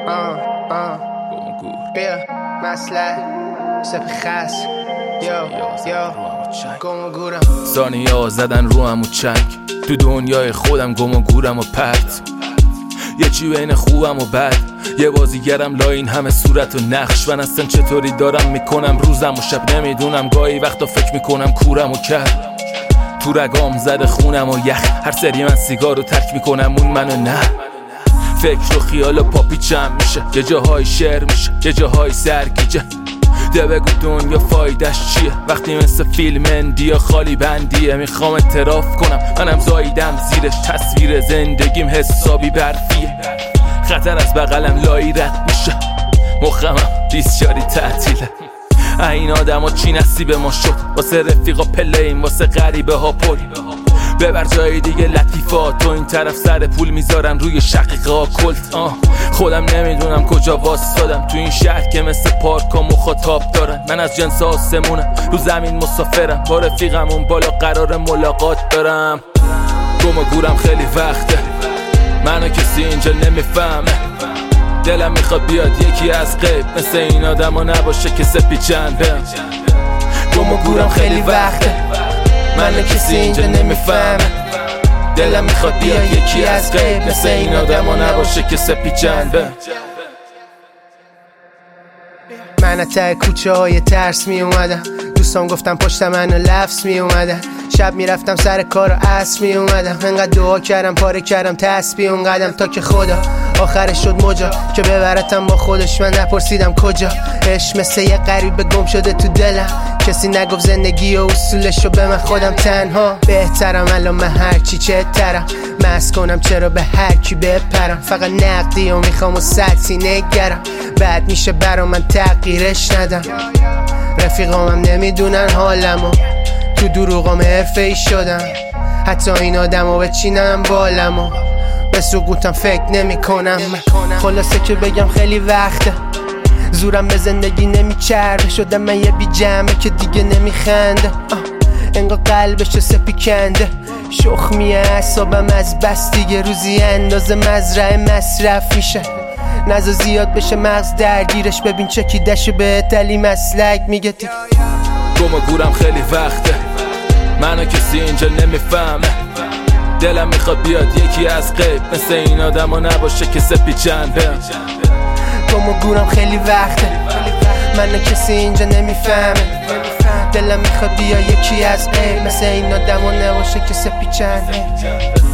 بیا مسئله سپی خس یا گم و گورم ثانیه ها زدن رو هم و چنگ تو دنیای خودم گم و گورم و پرت یه چی بین خوبم و بد یه بازیگرم لا این همه صورت و نقش من اصلا چطوری دارم میکنم روزم و شب نمیدونم گاهی وقتا فکر میکنم کورم و کرد تو رگام زده خونم و یخ هر سری من سیگار رو ترک میکنم اون منو نه فکر و خیال و پاپیچم میشه یه جاهای شعر میشه یه جاهای سرگیجه ده بگو دنیا فایدش چیه وقتی مثل فیلم اندیا خالی بندیه میخوام اعتراف کنم منم زاییدم زیرش تصویر زندگیم حسابی برفیه خطر از بغلم لایی رد میشه مخمم بیسیاری تعطیله این آدم ها چی نصیب ما شد واسه رفیقا پلیم واسه غریبه ها پل ببر جای دیگه لطیفات تو این طرف سر پول میذارن روی شقیقه ها کلت خودم نمیدونم کجا واسادم تو این شهر که مثل پارک ها مخاطب دارن من از جنس آسمونم رو زمین مسافرم با رفیقم اون بالا قرار ملاقات دارم گم و گورم خیلی وقته منو کسی اینجا نمیفهمه دلم میخواد بیاد یکی از غیب مثل این آدم ها نباشه که سپیچنده گم و گورم خیلی وقته منو کسی اینجا نمیفهمه دلم میخواد بیاد یکی از غیب مثل این آدم ها نباشه که سپیچنده من ته کوچه های ترس می اومدم دوستان گفتم پشت منو لفظ می اومدن شب میرفتم سر کار و عصر می اومدم انقدر دعا کردم پاره کردم تسبیح اون قدم تا که خدا آخرش شد مجا که ببرتم با خودش من نپرسیدم کجا عشق مثل یه غریبه گم شده تو دلم کسی نگفت زندگی و اصولشو به من خودم تنها بهترم الان من هرچی چهترم مست کنم چرا به هر کی بپرم فقط نقدی و میخوام و سطحی نگرم بعد میشه برا من تغییرش ندم رفیقامم نمیدونن حالمو تو دروغام حرفه‌ای شدم حتی این آدمو بچینم بالمو به سقوطم فکر نمی کنم خلاصه که بگم خیلی وقته زورم به زندگی نمیچربه شدم من یه بی جمعه که دیگه نمیخنده انگار قلبش سپی کنده شخمیه اعصابم از بس دیگه روزی اندازه مزرعه مصرف میشه نزا زیاد بشه مغز درگیرش ببین چکیدشو به تلی مسلک میگه گم و گورم خیلی وقته منو کسی اینجا نمیفهمه دلم میخواد بیاد یکی از غیب مثل این آدم ها نباشه که سپیچنده گم و گورم خیلی وقته منو کسی اینجا نمیفهمه دلم میخواد بیاد یکی از غیب مثل این آدم ها نباشه که سپیچنده